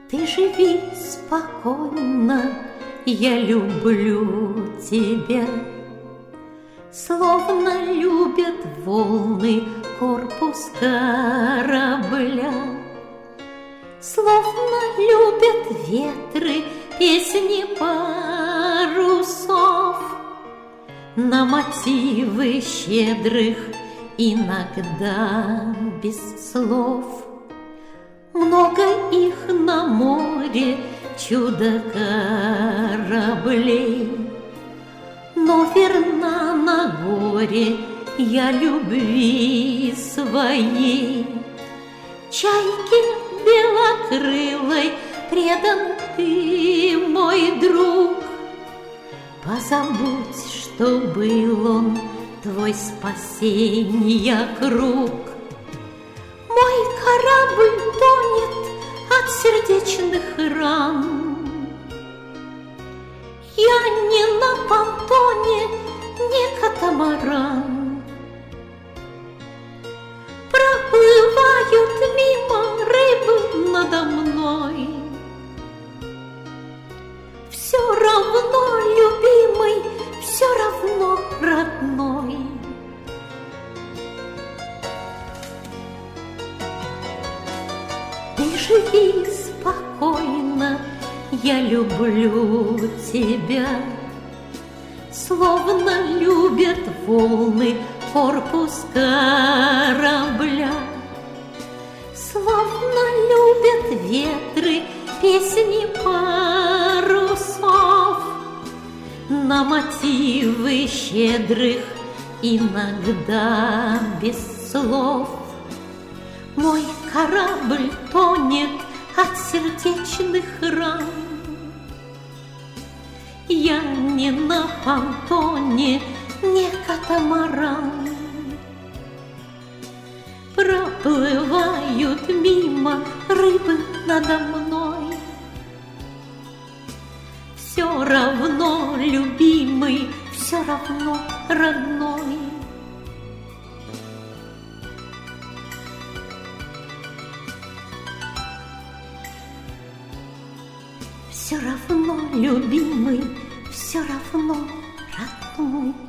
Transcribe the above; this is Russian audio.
Ты живи спокойно, я люблю тебя. Словно любят волны корпус корабля, словно любят ветры песни парусов, на мотивы щедрых, иногда без слов. Много их на море, чудо-кораблей, но верна на горе я любви своей. Чайке белокрылой предан ты, мой друг. Позабудь, что был он твой спасенья круг. Мой корабль тонет от сердечных ран. Я не на понтоне, не катамаран. Проплывают мимо рыбы надо мной. Все равно, любимый, все равно, родной. Ты живи спокойно, я люблю тебя. Словно любят волны корпус корабля, словно любят ветры песни парусов, на мотивы щедрых, иногда без слов. Мой корабль тонет от сердечных ран. Я не на понтоне, не катамаран. Проплывают мимо рыбы надо мной. Все равно, любимый, все равно, родной. Все равно, любимый, все равно, родной.